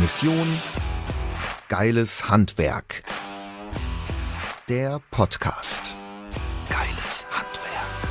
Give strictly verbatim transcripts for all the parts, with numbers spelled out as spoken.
Mission Geiles Handwerk. Der Podcast. Geiles Handwerk.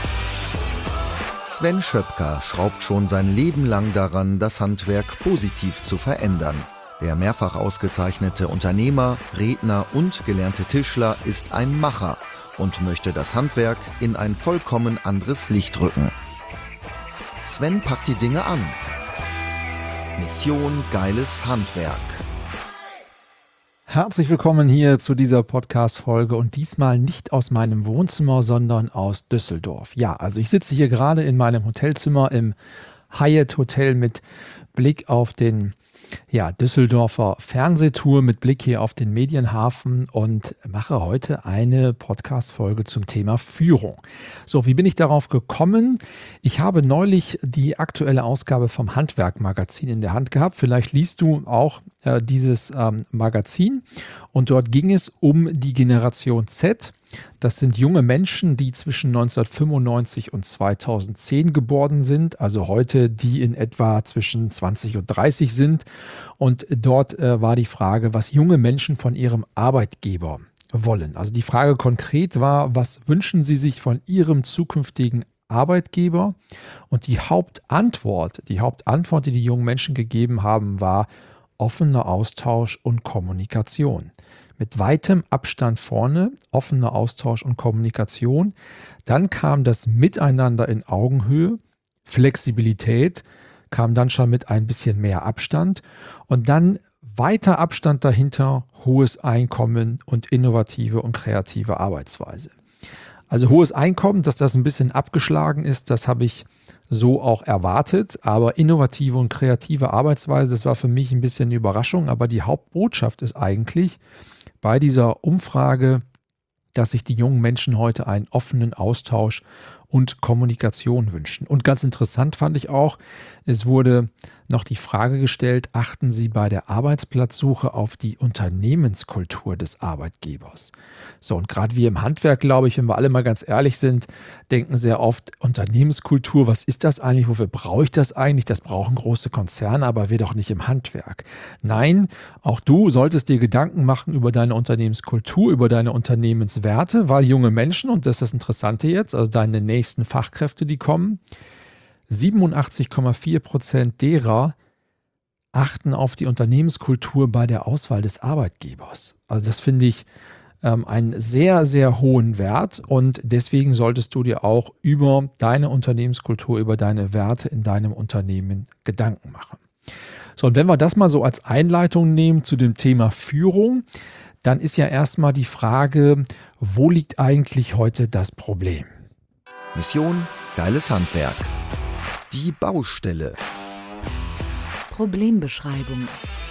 Sven Schöpker schraubt schon sein Leben lang daran, das Handwerk positiv zu verändern. Der mehrfach ausgezeichnete Unternehmer, Redner und gelernte Tischler ist ein Macher und möchte das Handwerk in ein vollkommen anderes Licht rücken. Sven packt die Dinge an. Mission Geiles Handwerk. Herzlich willkommen hier zu dieser Podcast-Folge und diesmal nicht aus meinem Wohnzimmer, sondern aus Düsseldorf. Ja, also ich sitze hier gerade in meinem Hotelzimmer im Hyatt Hotel mit Blick auf den ja, Düsseldorfer Fernsehtour, mit Blick hier auf den Medienhafen und mache heute eine Podcast-Folge zum Thema Führung. So, wie bin ich darauf gekommen? Ich habe neulich die aktuelle Ausgabe vom Handwerk-Magazin in der Hand gehabt. Vielleicht liest du auch äh, dieses ähm, Magazin und dort ging es um die Generation Z. Das sind junge Menschen, die zwischen neunzehnhundertfünfundneunzig und zweitausendzehn geboren sind, also heute die in etwa zwischen zwanzig und dreißig sind. Und dort äh, war die Frage, was junge Menschen von ihrem Arbeitgeber wollen. Also die Frage konkret war, was wünschen sie sich von ihrem zukünftigen Arbeitgeber? Und die Hauptantwort, die Hauptantwort, die die jungen Menschen gegeben haben, war offener Austausch und Kommunikation. Mit weitem Abstand vorne, offener Austausch und Kommunikation. Dann kam das Miteinander in Augenhöhe, Flexibilität, kam dann schon mit ein bisschen mehr Abstand und dann weiter Abstand dahinter, hohes Einkommen und innovative und kreative Arbeitsweise. Also hohes Einkommen, dass das ein bisschen abgeschlagen ist, das habe ich so auch erwartet, aber innovative und kreative Arbeitsweise, das war für mich ein bisschen eine Überraschung, aber die Hauptbotschaft ist eigentlich bei dieser Umfrage, dass sich die jungen Menschen heute einen offenen Austausch und Kommunikation wünschen. Und ganz interessant fand ich auch, es wurde noch die Frage gestellt, achten Sie bei der Arbeitsplatzsuche auf die Unternehmenskultur des Arbeitgebers? So, und gerade wir im Handwerk, glaube ich, wenn wir alle mal ganz ehrlich sind, denken sehr oft, Unternehmenskultur, was ist das eigentlich, wofür brauche ich das eigentlich? Das brauchen große Konzerne, aber wir doch nicht im Handwerk. Nein, auch du solltest dir Gedanken machen über deine Unternehmenskultur, über deine Unternehmenswerte, weil junge Menschen, und das ist das Interessante jetzt, also deine nächsten Fachkräfte, die kommen, siebenundachtzig Komma vier Prozent derer achten auf die Unternehmenskultur bei der Auswahl des Arbeitgebers. Also das finde ich ähm, einen sehr, sehr hohen Wert und deswegen solltest du dir auch über deine Unternehmenskultur, über deine Werte in deinem Unternehmen Gedanken machen. So, und wenn wir das mal so als Einleitung nehmen zu dem Thema Führung, dann ist ja erstmal die Frage, wo liegt eigentlich heute das Problem? Mission Geiles Handwerk. Die Baustelle. Problembeschreibung.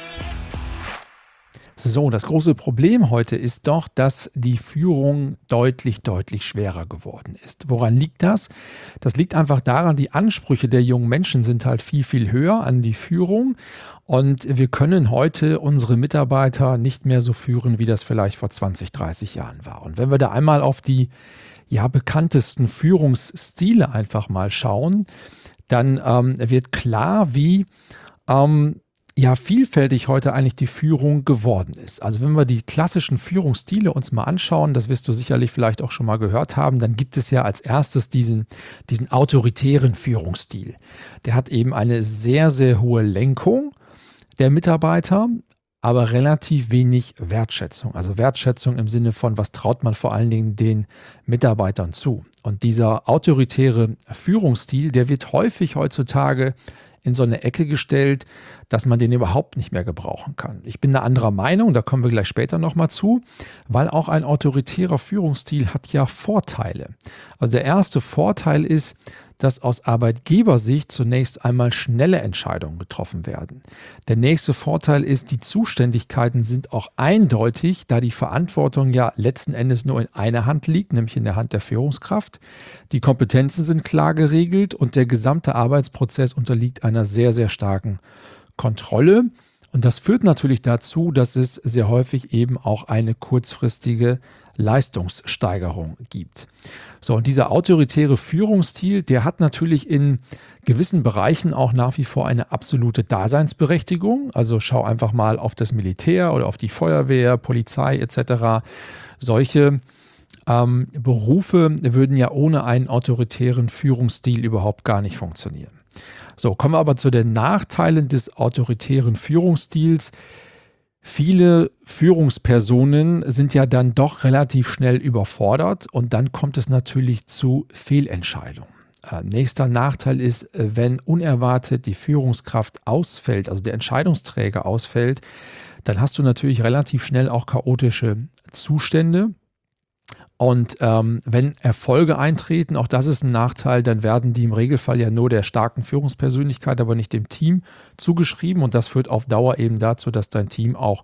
So, das große Problem heute ist doch, dass die Führung deutlich, deutlich schwerer geworden ist. Woran liegt das? Das liegt einfach daran, die Ansprüche der jungen Menschen sind halt viel, viel höher an die Führung. Und wir können heute unsere Mitarbeiter nicht mehr so führen, wie das vielleicht vor zwanzig, dreißig Jahren war. Und wenn wir da einmal auf die ja, bekanntesten Führungsstile einfach mal schauen, dann ähm, wird klar, wie ähm, ja, vielfältig heute eigentlich die Führung geworden ist. Also wenn wir die klassischen Führungsstile uns mal anschauen, das wirst du sicherlich vielleicht auch schon mal gehört haben, dann gibt es ja als erstes diesen, diesen autoritären Führungsstil. Der hat eben eine sehr, sehr hohe Lenkung der Mitarbeiter, aber relativ wenig Wertschätzung. Also Wertschätzung im Sinne von, was traut man vor allen Dingen den Mitarbeitern zu. Und dieser autoritäre Führungsstil, der wird häufig heutzutage in so eine Ecke gestellt, dass man den überhaupt nicht mehr gebrauchen kann. Ich bin eine anderer Meinung, da kommen wir gleich später nochmal zu, weil auch ein autoritärer Führungsstil hat ja Vorteile. Also der erste Vorteil ist, dass aus Arbeitgebersicht zunächst einmal schnelle Entscheidungen getroffen werden. Der nächste Vorteil ist, die Zuständigkeiten sind auch eindeutig, da die Verantwortung ja letzten Endes nur in einer Hand liegt, nämlich in der Hand der Führungskraft. Die Kompetenzen sind klar geregelt und der gesamte Arbeitsprozess unterliegt einer sehr, sehr starken Kontrolle. Und das führt natürlich dazu, dass es sehr häufig eben auch eine kurzfristige Leistungssteigerung gibt. So, und dieser autoritäre Führungsstil, der hat natürlich in gewissen Bereichen auch nach wie vor eine absolute Daseinsberechtigung. Also schau einfach mal auf das Militär oder auf die Feuerwehr, Polizei et cetera. Solche ähm, Berufe würden ja ohne einen autoritären Führungsstil überhaupt gar nicht funktionieren. So, kommen wir aber zu den Nachteilen des autoritären Führungsstils. Viele Führungspersonen sind ja dann doch relativ schnell überfordert und dann kommt es natürlich zu Fehlentscheidungen. Äh, nächster Nachteil ist, wenn unerwartet die Führungskraft ausfällt, also der Entscheidungsträger ausfällt, dann hast du natürlich relativ schnell auch chaotische Zustände. Und ähm, wenn Erfolge eintreten, auch das ist ein Nachteil, dann werden die im Regelfall ja nur der starken Führungspersönlichkeit, aber nicht dem Team zugeschrieben. Und das führt auf Dauer eben dazu, dass dein Team auch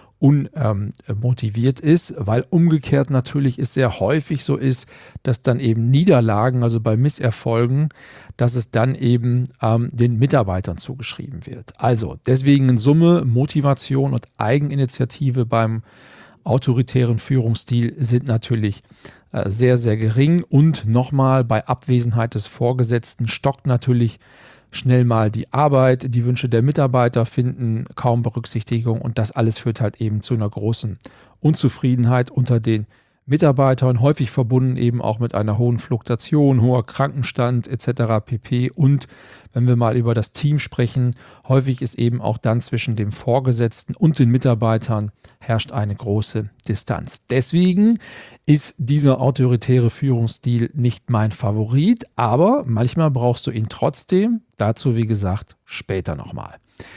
unmotiviert ähm, ist, weil umgekehrt natürlich es sehr häufig so ist, dass dann eben Niederlagen, also bei Misserfolgen, dass es dann eben ähm, den Mitarbeitern zugeschrieben wird. Also deswegen in Summe Motivation und Eigeninitiative beim autoritären Führungsstil sind natürlich äh, sehr, sehr gering und nochmal bei Abwesenheit des Vorgesetzten stockt natürlich schnell mal die Arbeit, die Wünsche der Mitarbeiter finden kaum Berücksichtigung und das alles führt halt eben zu einer großen Unzufriedenheit unter den Mitarbeitern, häufig verbunden eben auch mit einer hohen Fluktuation, hoher Krankenstand et cetera pp. Und wenn wir mal über das Team sprechen, häufig ist eben auch dann zwischen dem Vorgesetzten und den Mitarbeitern herrscht eine große Distanz. Deswegen ist dieser autoritäre Führungsstil nicht mein Favorit, aber manchmal brauchst du ihn trotzdem. Dazu, wie gesagt, später nochmal.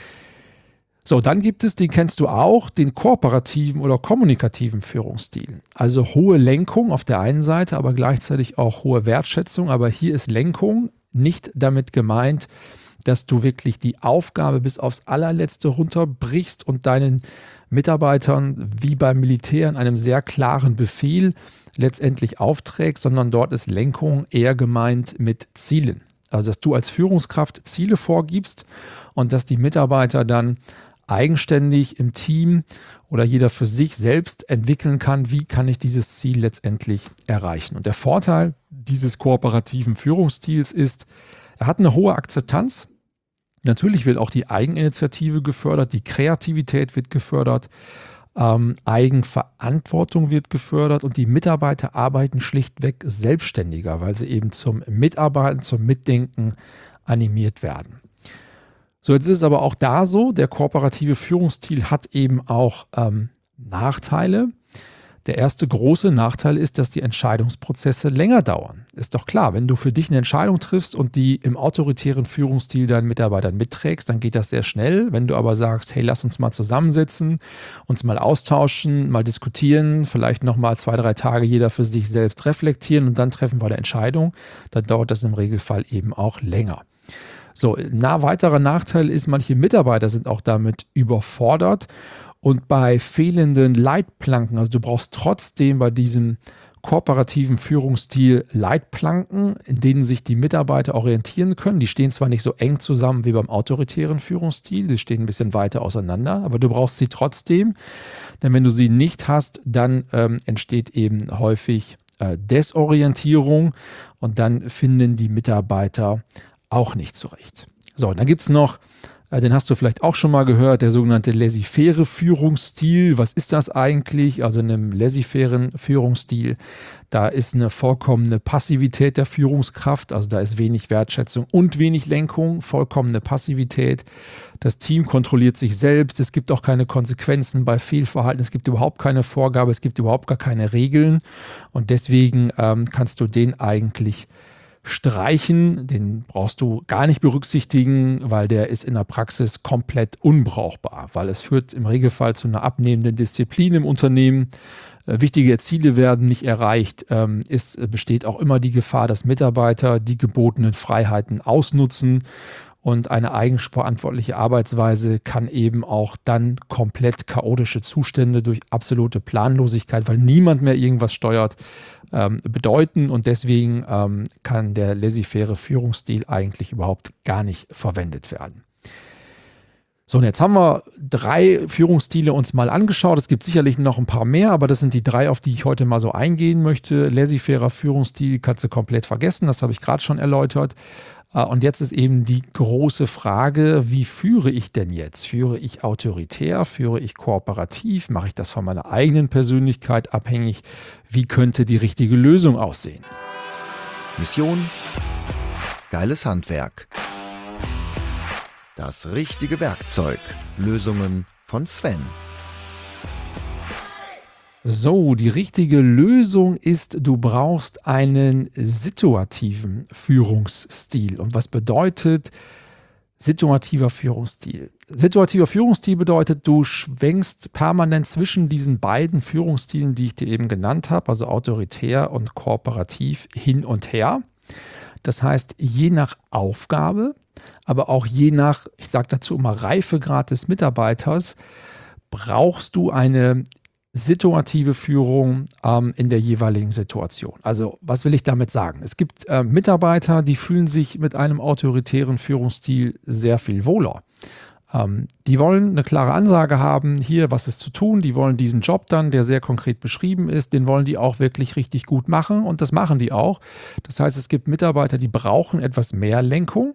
So, dann gibt es, den kennst du auch, den kooperativen oder kommunikativen Führungsstil. Also hohe Lenkung auf der einen Seite, aber gleichzeitig auch hohe Wertschätzung. Aber hier ist Lenkung nicht damit gemeint, dass du wirklich die Aufgabe bis aufs allerletzte runterbrichst und deinen Mitarbeitern wie beim Militär in einem sehr klaren Befehl letztendlich aufträgst, sondern dort ist Lenkung eher gemeint mit Zielen. Also dass du als Führungskraft Ziele vorgibst und dass die Mitarbeiter dann eigenständig im Team oder jeder für sich selbst entwickeln kann, wie kann ich dieses Ziel letztendlich erreichen. Und der Vorteil dieses kooperativen Führungsstils ist, er hat eine hohe Akzeptanz. Natürlich wird auch die Eigeninitiative gefördert, die Kreativität wird gefördert, ähm, Eigenverantwortung wird gefördert und die Mitarbeiter arbeiten schlichtweg selbstständiger, weil sie eben zum Mitarbeiten, zum Mitdenken animiert werden. So, jetzt ist es aber auch da so, der kooperative Führungsstil hat eben auch ähm, Nachteile. Der erste große Nachteil ist, dass die Entscheidungsprozesse länger dauern. Ist doch klar, wenn du für dich eine Entscheidung triffst und die im autoritären Führungsstil deinen Mitarbeitern mitträgst, dann geht das sehr schnell. Wenn du aber sagst, hey, lass uns mal zusammensitzen, uns mal austauschen, mal diskutieren, vielleicht nochmal zwei, drei Tage jeder für sich selbst reflektieren und dann treffen wir eine Entscheidung, dann dauert das im Regelfall eben auch länger. So, ein weiterer Nachteil ist, manche Mitarbeiter sind auch damit überfordert und bei fehlenden Leitplanken, also du brauchst trotzdem bei diesem kooperativen Führungsstil Leitplanken, in denen sich die Mitarbeiter orientieren können. Die stehen zwar nicht so eng zusammen wie beim autoritären Führungsstil, sie stehen ein bisschen weiter auseinander, aber du brauchst sie trotzdem, denn wenn du sie nicht hast, dann ähm, entsteht eben häufig äh, Desorientierung und dann finden die Mitarbeiter auch nicht zurecht. So, und dann gibt es noch, äh, den hast du vielleicht auch schon mal gehört, der sogenannte laissez-faire Führungsstil. Was ist das eigentlich? Also in einem laissez-fairen Führungsstil, da ist eine vollkommene Passivität der Führungskraft, also da ist wenig Wertschätzung und wenig Lenkung, vollkommene Passivität. Das Team kontrolliert sich selbst, es gibt auch keine Konsequenzen bei Fehlverhalten, es gibt überhaupt keine Vorgabe, es gibt überhaupt gar keine Regeln und deswegen ähm, kannst du den eigentlich streichen, den brauchst du gar nicht berücksichtigen, weil der ist in der Praxis komplett unbrauchbar, weil es führt im Regelfall zu einer abnehmenden Disziplin im Unternehmen. Äh, wichtige Ziele werden nicht erreicht. Ähm, es besteht auch immer die Gefahr, dass Mitarbeiter die gebotenen Freiheiten ausnutzen und eine eigenverantwortliche Arbeitsweise kann eben auch dann komplett chaotische Zustände durch absolute Planlosigkeit, weil niemand mehr irgendwas steuert, ähm, bedeuten. Und deswegen ähm, kann der laissez-faire Führungsstil eigentlich überhaupt gar nicht verwendet werden. So, und jetzt haben wir drei Führungsstile uns mal angeschaut. Es gibt sicherlich noch ein paar mehr, aber das sind die drei, auf die ich heute mal so eingehen möchte. Laissez-fairer Führungsstil kannst du komplett vergessen, das habe ich gerade schon erläutert. Und jetzt ist eben die große Frage, wie führe ich denn jetzt? Führe ich autoritär? Führe ich kooperativ? Mache ich das von meiner eigenen Persönlichkeit abhängig? Wie könnte die richtige Lösung aussehen? Mission: geiles Handwerk. Das richtige Werkzeug. Lösungen von Sven. So, die richtige Lösung ist, du brauchst einen situativen Führungsstil. Und was bedeutet situativer Führungsstil? Situativer Führungsstil bedeutet, du schwenkst permanent zwischen diesen beiden Führungsstilen, die ich dir eben genannt habe, also autoritär und kooperativ, hin und her. Das heißt, je nach Aufgabe, aber auch je nach, ich sage dazu immer, Reifegrad des Mitarbeiters, brauchst du eine situative Führung ähm, in der jeweiligen Situation. Also, was will ich damit sagen? Es gibt äh, Mitarbeiter, die fühlen sich mit einem autoritären Führungsstil sehr viel wohler. Ähm, die wollen eine klare Ansage haben, hier, was ist zu tun. Die wollen diesen Job dann, der sehr konkret beschrieben ist, den wollen die auch wirklich richtig gut machen und das machen die auch. Das heißt, es gibt Mitarbeiter, die brauchen etwas mehr Lenkung.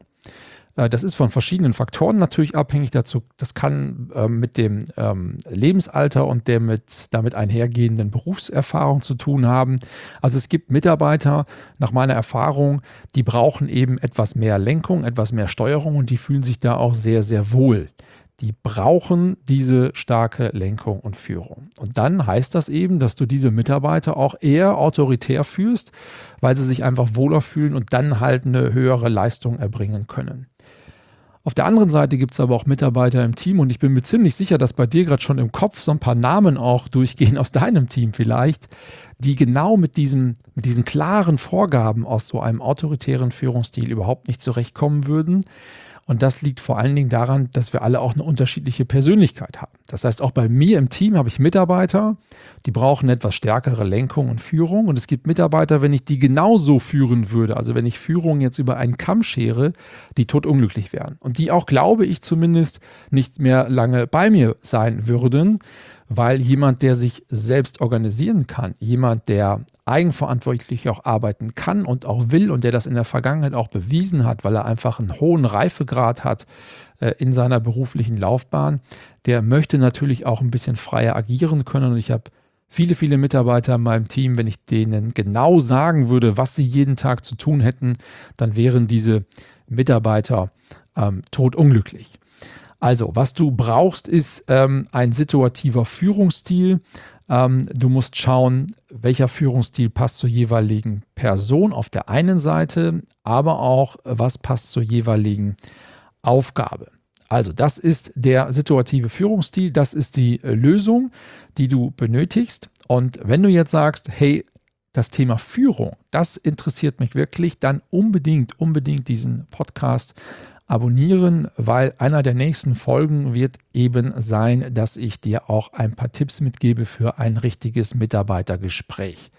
Das ist von verschiedenen Faktoren natürlich abhängig. Dazu, das kann ähm, mit dem ähm, Lebensalter und der mit, damit einhergehenden Berufserfahrung zu tun haben. Also es gibt Mitarbeiter, nach meiner Erfahrung, die brauchen eben etwas mehr Lenkung, etwas mehr Steuerung und die fühlen sich da auch sehr, sehr wohl. Die brauchen diese starke Lenkung und Führung. Und dann heißt das eben, dass du diese Mitarbeiter auch eher autoritär führst, weil sie sich einfach wohler fühlen und dann halt eine höhere Leistung erbringen können. Auf der anderen Seite gibt es aber auch Mitarbeiter im Team und ich bin mir ziemlich sicher, dass bei dir gerade schon im Kopf so ein paar Namen auch durchgehen aus deinem Team vielleicht, die genau mit, diesem, mit diesen klaren Vorgaben aus so einem autoritären Führungsstil überhaupt nicht zurechtkommen würden. Und das liegt vor allen Dingen daran, dass wir alle auch eine unterschiedliche Persönlichkeit haben. Das heißt, auch bei mir im Team habe ich Mitarbeiter, die brauchen etwas stärkere Lenkung und Führung. Und es gibt Mitarbeiter, wenn ich die genauso führen würde, also wenn ich Führung jetzt über einen Kamm schere, die totunglücklich wären. Und die auch, glaube ich zumindest, nicht mehr lange bei mir sein würden, weil jemand, der sich selbst organisieren kann, jemand, der eigenverantwortlich auch arbeiten kann und auch will und der das in der Vergangenheit auch bewiesen hat, weil er einfach einen hohen Reifegrad hat äh, in seiner beruflichen Laufbahn, der möchte natürlich auch ein bisschen freier agieren können. Und ich habe viele, viele Mitarbeiter in meinem Team, wenn ich denen genau sagen würde, was sie jeden Tag zu tun hätten, dann wären diese Mitarbeiter ähm, totunglücklich. Also, was du brauchst, ist ähm, ein situativer Führungsstil. Ähm, du musst schauen, welcher Führungsstil passt zur jeweiligen Person auf der einen Seite, aber auch, was passt zur jeweiligen Aufgabe. Also, das ist der situative Führungsstil, das ist die äh, Lösung, die du benötigst. Und wenn du jetzt sagst, hey, das Thema Führung, das interessiert mich wirklich, dann unbedingt, unbedingt diesen Podcast abonnieren, weil einer der nächsten Folgen wird eben sein, dass ich dir auch ein paar Tipps mitgebe für ein richtiges Mitarbeitergespräch.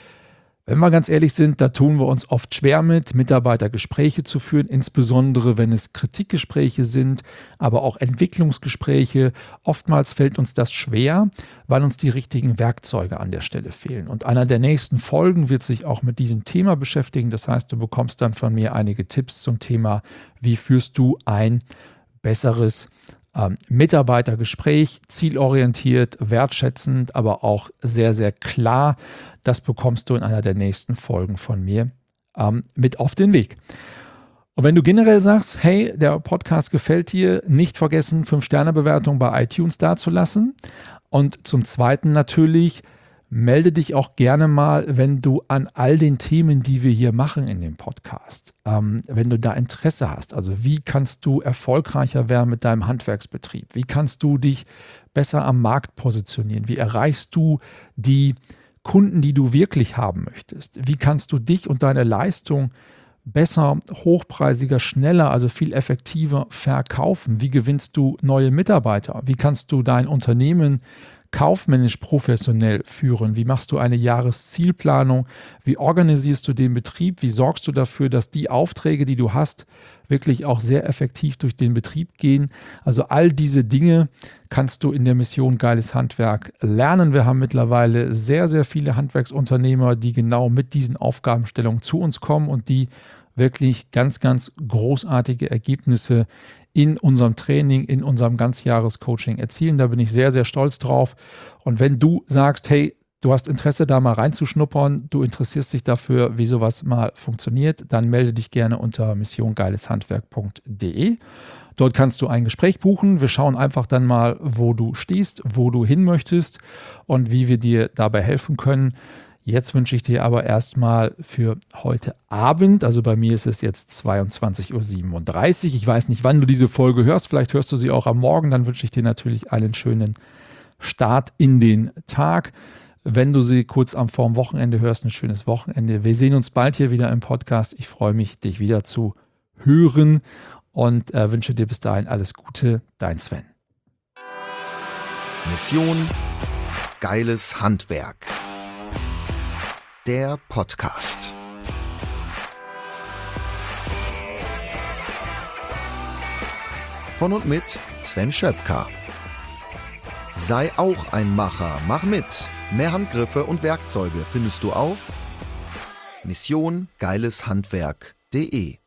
Wenn wir ganz ehrlich sind, da tun wir uns oft schwer mit, Mitarbeitergespräche zu führen, insbesondere wenn es Kritikgespräche sind, aber auch Entwicklungsgespräche. Oftmals fällt uns das schwer, weil uns die richtigen Werkzeuge an der Stelle fehlen. Und einer der nächsten Folgen wird sich auch mit diesem Thema beschäftigen. Das heißt, du bekommst dann von mir einige Tipps zum Thema, wie führst du ein besseres Ähm, Mitarbeitergespräch, zielorientiert, wertschätzend, aber auch sehr, sehr klar. Das bekommst du in einer der nächsten Folgen von mir ähm, mit auf den Weg. Und wenn du generell sagst, hey, der Podcast gefällt dir, nicht vergessen, fünf Sterne Bewertung bei iTunes dazulassen. Und zum Zweiten natürlich, melde dich auch gerne mal, wenn du an all den Themen, die wir hier machen in dem Podcast, ähm, wenn du da Interesse hast. Also wie kannst du erfolgreicher werden mit deinem Handwerksbetrieb? Wie kannst du dich besser am Markt positionieren? Wie erreichst du die Kunden, die du wirklich haben möchtest? Wie kannst du dich und deine Leistung besser, hochpreisiger, schneller, also viel effektiver verkaufen? Wie gewinnst du neue Mitarbeiter? Wie kannst du dein Unternehmen kaufmännisch professionell führen? Wie machst du eine Jahreszielplanung? Wie organisierst du den Betrieb? Wie sorgst du dafür, dass die Aufträge, die du hast, wirklich auch sehr effektiv durch den Betrieb gehen? Also all diese Dinge kannst du in der Mission Geiles Handwerk lernen. Wir haben mittlerweile sehr, sehr viele Handwerksunternehmer, die genau mit diesen Aufgabenstellungen zu uns kommen und die wirklich ganz, ganz großartige Ergebnisse in unserem Training, in unserem Ganzjahrescoaching erzielen. Da bin ich sehr, sehr stolz drauf. Und wenn du sagst, hey, du hast Interesse, da mal reinzuschnuppern, du interessierst dich dafür, wie sowas mal funktioniert, dann melde dich gerne unter mission geiles handwerk punkt de. Dort kannst du ein Gespräch buchen. Wir schauen einfach dann mal, wo du stehst, wo du hin möchtest und wie wir dir dabei helfen können. Jetzt wünsche ich dir aber erstmal für heute Abend, also bei mir ist es jetzt zweiundzwanzig Uhr siebenunddreißig. Ich weiß nicht, wann du diese Folge hörst, vielleicht hörst du sie auch am Morgen, dann wünsche ich dir natürlich einen schönen Start in den Tag. Wenn du sie kurz am vorm Wochenende hörst, ein schönes Wochenende. Wir sehen uns bald hier wieder im Podcast. Ich freue mich, dich wieder zu hören und äh, wünsche dir bis dahin alles Gute. Dein Sven. Mission Geiles Handwerk. Der Podcast. Von und mit Sven Schöpker. Sei auch ein Macher, mach mit. Mehr Handgriffe und Werkzeuge findest du auf mission geiles handwerk punkt de.